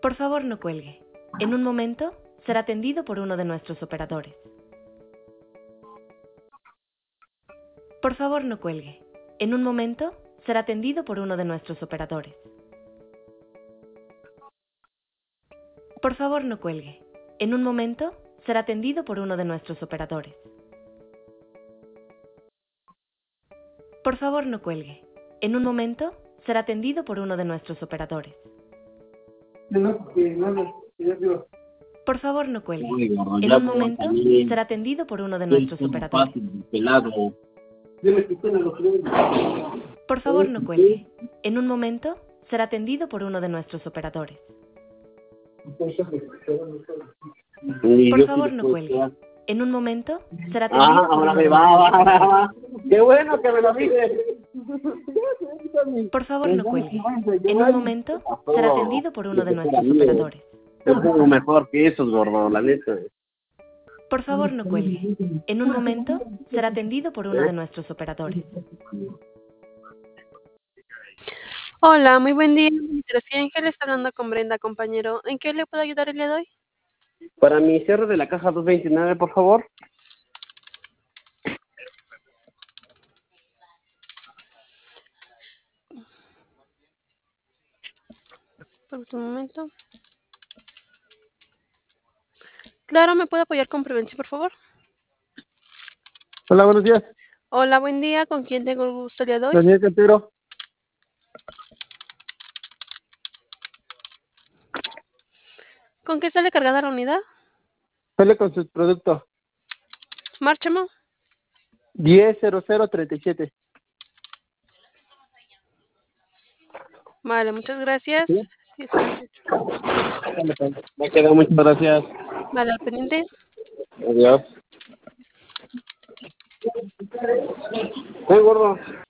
Por favor, no cuelgue. En un momento será atendido por uno de nuestros operadores. Por favor, no cuelgue. En un momento será atendido por uno de nuestros operadores. Por favor, no cuelgue. En un momento será atendido por uno de nuestros operadores. Por favor, no cuelgue. En un momento será atendido por uno de nuestros operadores. Por favor, no cuelgue. Uy, gordo, En ya un momento también. será atendido por uno de Soy nuestros todo operadores. fácil, pelado. Por favor, no cuelgue. En un momento será atendido por uno de nuestros operadores. Y Por yo sí favor, le no puedo cuelgue. quedar. En un momento será atendido por Ahora uno me de va, nuestros va, operadores. va. Qué bueno que me lo dices. Por favor, no cuelgue. En un momento será atendido por uno de nuestros operadores. Yo pongo mejor que esos, gordo, la neta. Por favor, no cuelgue. En un momento será atendido por uno de nuestros operadores. Hola, muy buen día. Soy Ángel, está hablando con Brenda, compañero. ¿En qué le puedo ayudar el día de hoy? Para mi cierre de la caja 229, por favor. Por un momento. Claro, ¿me puede apoyar con prevención, por favor? Hola, buenos días. Hola, buen día. ¿Con quién tengo el gusto el día de hoy? Daniel Cantero. ¿Con qué sale cargada la unidad? Sale con su producto. Márchamo. 100037. Vale, muchas gracias. ¿Sí? Sí, sí. Me quedo, muchas gracias. Vale, al pendiente. Adiós. Gordo.